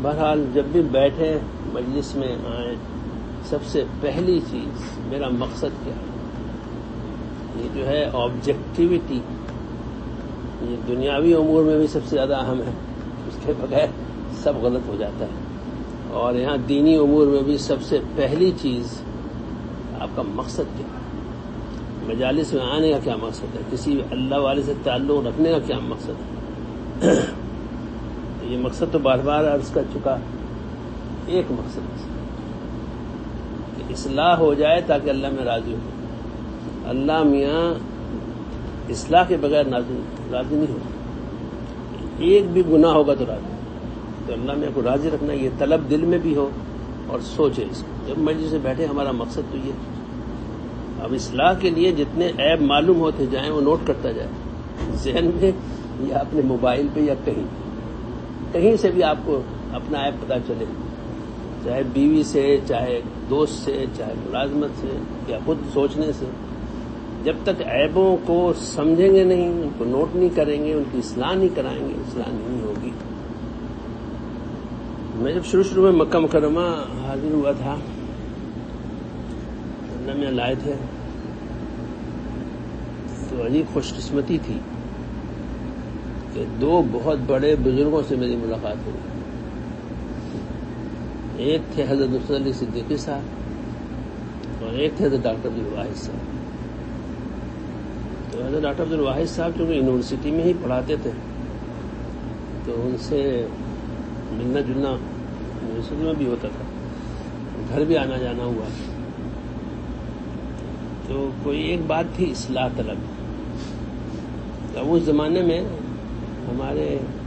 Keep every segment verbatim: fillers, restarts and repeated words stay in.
بہرحال جب بھی بیٹھے مجلس میں آئیں، سب سے پہلی چیز میرا مقصد کیا ہے، یہ جو ہے آبجیکٹیوٹی، یہ دنیاوی امور میں بھی سب سے زیادہ اہم ہے، اس کے بغیر سب غلط ہو جاتا ہے، اور یہاں دینی امور میں بھی سب سے پہلی چیز آپ کا مقصد کیا ہے، مجالس میں آنے کا کیا مقصد ہے، کسی اللہ والے سے تعلق رکھنے کا کیا مقصد ہے۔ یہ مقصد تو بار بار عرض کر چکا، ایک مقصد کہ اصلاح ہو جائے تاکہ اللہ میں راضی ہو۔ اللہ میاں اصلاح کے بغیر راضی نہیں ہوتا، ایک بھی گناہ ہوگا تو راضی، تو اللہ میاں کو راضی رکھنا، یہ طلب دل میں بھی ہو اور سوچے اس کو۔ جب مجلس سے بیٹھے ہمارا مقصد تو یہ، اب اصلاح کے لیے جتنے عیب معلوم ہوتے جائیں وہ نوٹ کرتا جائے ذہن میں یا اپنے موبائل پہ یا کہیں کہیں سے بھی آپ کو اپنا عیب پتہ چلے، چاہے بیوی سے، چاہے دوست سے، چاہے ملازمت سے، یا خود سوچنے سے۔ جب تک عیبوں کو سمجھیں گے نہیں، ان کو نوٹ نہیں کریں گے، ان کی اصلاح نہیں کرائیں گے، اصلاح نہیں ہوگی۔ میں جب شروع شروع میں مکہ مکرمہ حاضر ہوا تھا، اللہ میں لائے تھے، تو عجیب خوش قسمتی تھی کہ دو بہت بڑے بزرگوں سے میری ملاقات ہوئی۔ ایک تھے حضرت نصرت علی صدیقی صاحب اور ایک تھے حضرت ڈاکٹر عبدالواحد صاحب۔ تو حضرت ڈاکٹر عبدالواحد صاحب چونکہ یونیورسٹی میں ہی پڑھاتے تھے، تو ان سے ملنا جلنا یونیورسٹی میں بھی ہوتا تھا، گھر بھی آنا جانا ہوا۔ تو کوئی ایک بات تھی اصلاح طلب۔ اب اس زمانے میں ہمارے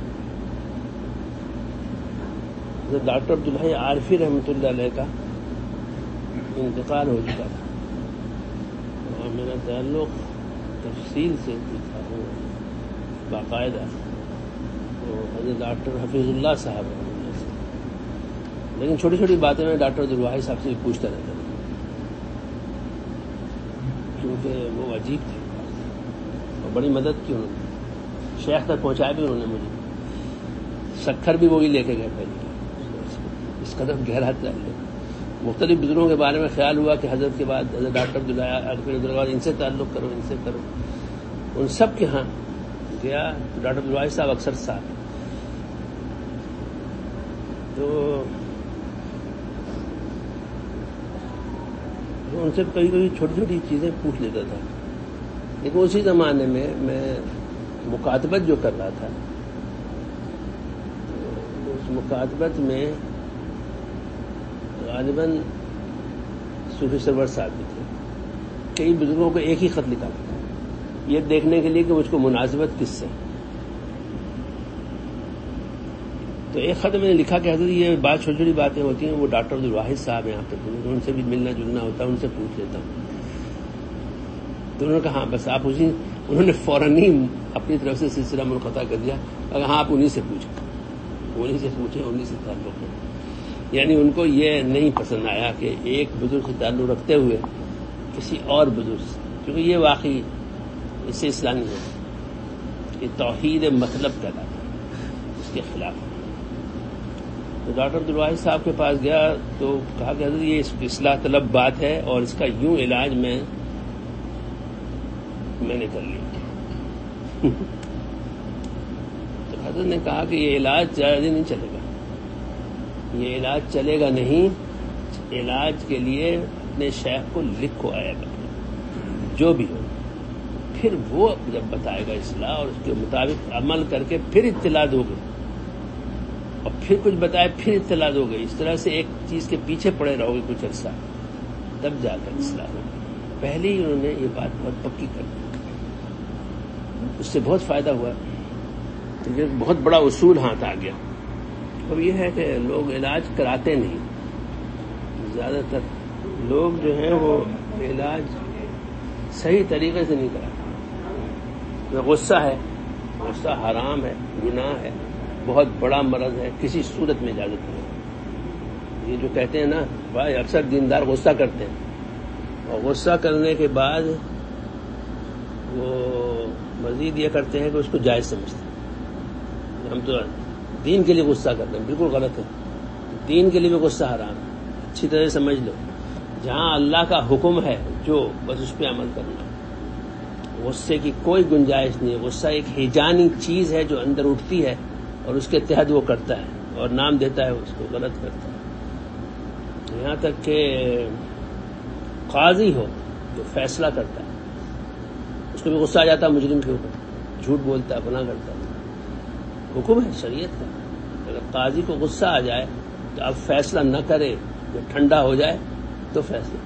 حضرت ڈاکٹر عبدالحی عارفی رحمۃ اللہ علیہ کا انتقال ہو چکا تھا، اور میرا تعلق تفصیل سے تھا وہ باقاعدہ، وہ حضرت ڈاکٹر حفیظ اللہ صاحب ہیں، لیکن چھوٹی چھوٹی باتیں میں ڈاکٹر عبدالواحد صاحب سے پوچھتا رہتا تھا، کیونکہ وہ عجیب تھے اور بڑی مدد کی انہوں نے، شیخ تک پہنچایا بھی انہوں نے مجھے، شکر بھی وہی لے کے گئے پہلے، اس قدر گہرا تعلق۔ مختلف بزرگوں کے بارے میں خیال ہوا کہ حضرت کے بعد حضرت ڈاکٹر عبداللہ ان سے تعلق کرو، ان سے کرو، ان سب کے ہاں گیا، ڈاکٹر عبدالواحد صاحب اکثر ساتھ، تو ان سے کئی کئی چھوٹی چھوٹی چیزیں پوچھ لیتا تھا، لیکن اسی زمانے میں میں مکاتبت جو کر رہا تھا، اس مکاتبت میں غالباً صوفی سرور صاحب بھی تھے، کئی بزرگوں کو ایک ہی خط لکھا تھا، یہ دیکھنے کے لیے کہ مجھ کو مناسبت کس سے۔ تو ایک خط میں نے لکھا کہ حضرت یہ بات چھوٹی چھوٹی باتیں ہوتی ہیں، وہ ڈاکٹر عبدالواحد صاحب یہاں پہ، ان سے بھی ملنا جلنا ہوتا ہے، ان سے پوچھ لیتا ہوں۔ تو انہوں نے کہا ہاں بس آپ اسی، انہوں نے فوراً ہی اپنی طرف سے سلسلہ منقطع کر دیا، اگر ہاں آپ انہی سے پوچھیں، انہی سے پوچھیں، انہی سے تعلق ہے۔ یعنی ان کو یہ نہیں پسند آیا کہ ایک بزرگ سے تعلق رکھتے ہوئے کسی اور بزرگ سے، کیونکہ یہ واقعی اس سے اصلاح نہیں ہوتا، یہ توحید مطلب کہلاتا ہے، اس کے خلاف۔ تو ڈاکٹر عبدالواحد صاحب کے پاس گیا تو کہا کہ حضرت یہ اصلاح طلب بات ہے اور اس کا یوں علاج میں میں نے کر لیا۔ تو حضرت نے کہا کہ یہ علاج زیادہ دن نہیں چلے گا، یہ علاج چلے گا نہیں، علاج کے لیے اپنے شیخ کو لکھو آیا کرنا جو بھی ہو، پھر وہ جب بتائے گا اصلاح اور اس کے مطابق عمل کر کے پھر اطلاع دو گے، اور پھر کچھ بتائے پھر اطلاع دو گے، اس طرح سے ایک چیز کے پیچھے پڑے رہو گے کچھ عرصہ، تب جا کر اصلاح ہوگی۔ پہلے ہی انہوں نے یہ بات بہت پکی کر دی، اس سے بہت فائدہ ہوا، تو یہ بہت بڑا اصول ہاتھ آ گیا۔ اب یہ ہے کہ لوگ علاج کراتے نہیں، زیادہ تر لوگ جو ہیں وہ علاج صحیح طریقے سے نہیں کراتے۔ غصہ ہے، غصہ حرام ہے، گناہ ہے، بہت بڑا مرض ہے، کسی صورت میں اجازت نہیں۔ یہ جو کہتے ہیں نا بھائی، اکثر دیندار غصہ کرتے ہیں، اور غصہ کرنے کے بعد وہ مزید یہ کرتے ہیں کہ اس کو جائز سمجھتے ہیں۔ ہم تو دین کے لیے غصہ کرنا بالکل غلط ہے. دین کے لیے بھی غصہ حرام ہے. اچھی طرح سمجھ لو, جہاں اللہ کا حکم ہے جو بس اس پہ عمل کرنا. غصے کی کوئی گنجائش نہیں ہے. غصہ ایک ہیجانی چیز ہے جو اندر اٹھتی ہے اور اس کے تحت وہ کرتا ہے اور نام دیتا ہے اس کو, غلط کرتا ہے. یہاں تک کہ قاضی ہو جو فیصلہ کرتا ہے اس کو بھی غصہ آ جاتا ہے مجرم کے اوپر, جھوٹ بولتا ہے, گناہ کرتا ہے. حکم ہے شریعت کا, اگر قاضی کو غصہ آ جائے تو اب فیصلہ نہ کرے, جو ٹھنڈا ہو جائے تو فیصلہ.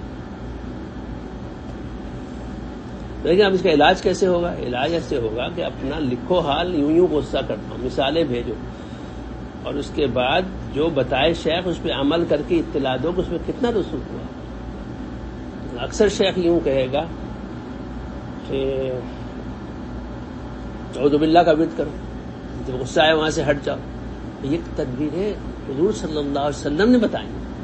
لیکن اب اس کا علاج کیسے ہوگا؟ علاج ایسے ہوگا کہ اپنا لکھو حال, یوں یوں غصہ کرتا ہوں, مثالیں بھیجو, اور اس کے بعد جو بتائے شیخ اس پہ عمل کر کے اطلاع دو کہ اس میں کتنا رسوخ ہوا. اکثر شیخ یوں کہے گا کہ اعوذ باللہ کا ورد کرو, جب غصہ آئے وہاں سے ہٹ جاؤ. یہ تدبیریں حضور صلی اللہ علیہ وسلم نے بتائیں.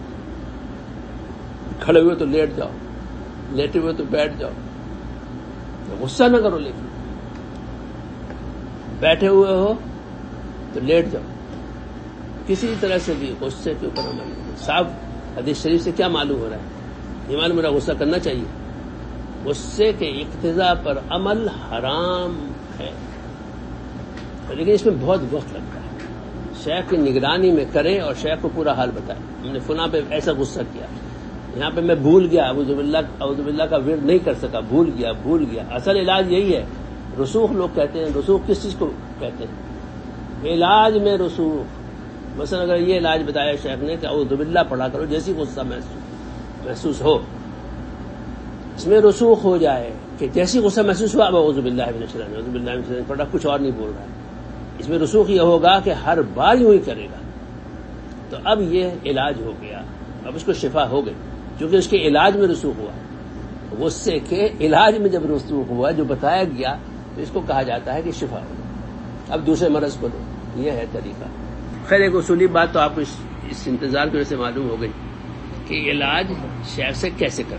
کھڑے ہوئے تو لیٹ جاؤ, لیٹے ہوئے تو بیٹھ جاؤ, غصہ نہ کرو, لیکن بیٹھے ہوئے ہو تو لیٹ جاؤ. کسی طرح سے بھی غصے کے اوپر عمل نہیں. صاحب حدیث شریف سے کیا معلوم ہو رہا ہے؟ یہ معلوم میرا غصہ کرنا چاہیے. غصے کے اقتضاء پر عمل حرام ہے, لیکن اس میں بہت وقت لگتا ہے. شیخ کی نگرانی میں کریں اور شیخ کو پورا حال بتائیں, ہم نے فلاں پہ ایسا غصہ کیا, یہاں پہ میں بھول گیا, اعوذ باللہ اعوذ باللہ کا ورد نہیں کر سکا, بھول گیا بھول گیا اصل علاج یہی ہے. رسوخ لوگ کہتے ہیں, رسوخ کس چیز کو کہتے ہیں؟ علاج میں رسوخ. مثلا اگر یہ علاج بتایا شیخ نے کہ اعوذ باللہ پڑھا کرو جیسی غصہ محسوس محسوس ہو, اس میں رسوخ ہو جائے کہ جیسی غصہ محسوس ہوا اب اعوذ باللہ من الشیطان اعوذ باللہ من الشیطان پڑھا, کچھ اور نہیں بول رہا ہے. اس میں رسوخ یہ ہوگا کہ ہر بار یوں ہی کرے گا, تو اب یہ علاج ہو گیا, اب اس کو شفا ہو گئی, کیونکہ اس کے علاج میں رسوخ ہوا. غصے کے علاج میں جب رسوخ ہوا جو بتایا گیا تو اس کو کہا جاتا ہے کہ شفا ہو گئی. اب دوسرے مرض کو لو, یہ ہے طریقہ. خیر ایک اصولی بات تو آپ کو اس, اس انتظار کی وجہ سے معلوم ہو گئی کہ علاج شیخ سے کیسے کرا.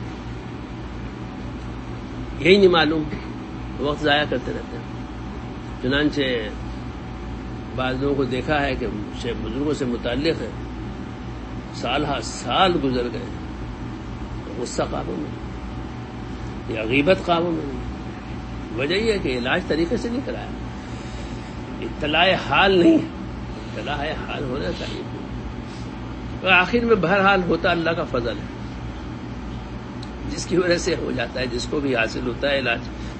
یہی نہیں معلوم, وقت ضائع کرتے رہتے ہیں. چنانچہ بعض لوگوں کو دیکھا ہے کہ شیخ بزرگوں سے متعلق ہے, سال ہا سال گزر گئے, غصہ قابو میں یا غیبت قابو میں نہیں. وجہ یہ ہے کہ علاج طریقے سے نہیں کرایا, اطلاع حال نہیں, اطلاع حال ہونا چاہیے. اور آخر میں بہرحال ہوتا اللہ کا فضل ہے, جس کی وجہ سے ہو جاتا ہے, جس کو بھی حاصل ہوتا ہے علاج.